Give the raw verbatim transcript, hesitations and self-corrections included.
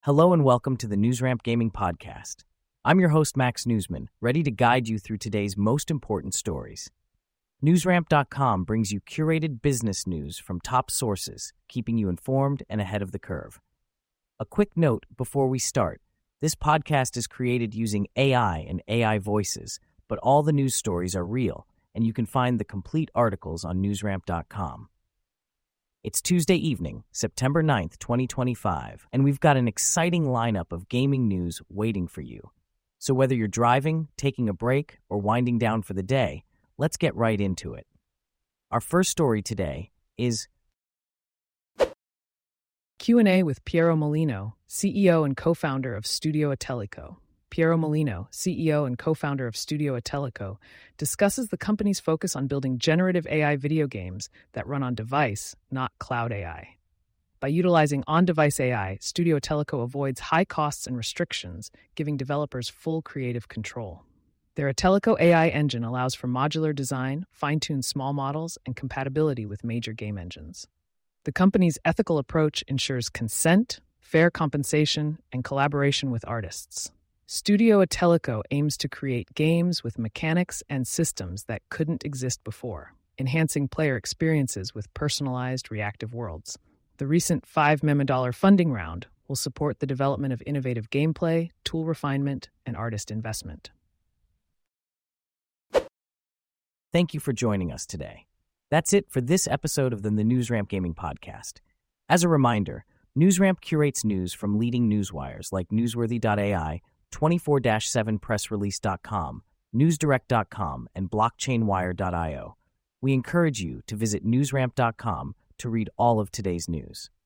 Hello and welcome to the NewsRamp Gaming Podcast. I'm your host, Max Newsman, ready to guide you through today's most important stories. NewsRamp dot com brings you curated business news from top sources, keeping you informed and ahead of the curve. A quick note before we start. This podcast is created using A I and A I voices, but all the news stories are real, and you can find the complete articles on NewsRamp dot com. It's Tuesday evening, September ninth, twenty twenty-five, and we've got an exciting lineup of gaming news waiting for you. So whether you're driving, taking a break, or winding down for the day, let's get right into it. Our first story today is Q and A with Piero Molino, C E O and co-founder of Studio Atelico. Piero Molino, C E O and co-founder of Studio Atelico, discusses the company's focus on building generative A I video games that run on device, not cloud A I. By utilizing on-device A I, Studio Atelico avoids high costs and restrictions, giving developers full creative control. Their Atelico A I engine allows for modular design, fine-tuned small models, and compatibility with major game engines. The company's ethical approach ensures consent, fair compensation, and collaboration with artists. Studio Atelico aims to create games with mechanics and systems that couldn't exist before, enhancing player experiences with personalized reactive worlds. The recent five million dollars funding round will support the development of innovative gameplay, tool refinement, and artist investment. Thank you for joining us today. That's it for this episode of the, the NewsRamp Gaming Podcast. As a reminder, NewsRamp curates news from leading newswires like Newsworthy dot A I, twenty-four seven press release dot com, newsdirect dot com, and blockchain wire dot io. We encourage you to visit newsramp dot com to read all of today's news.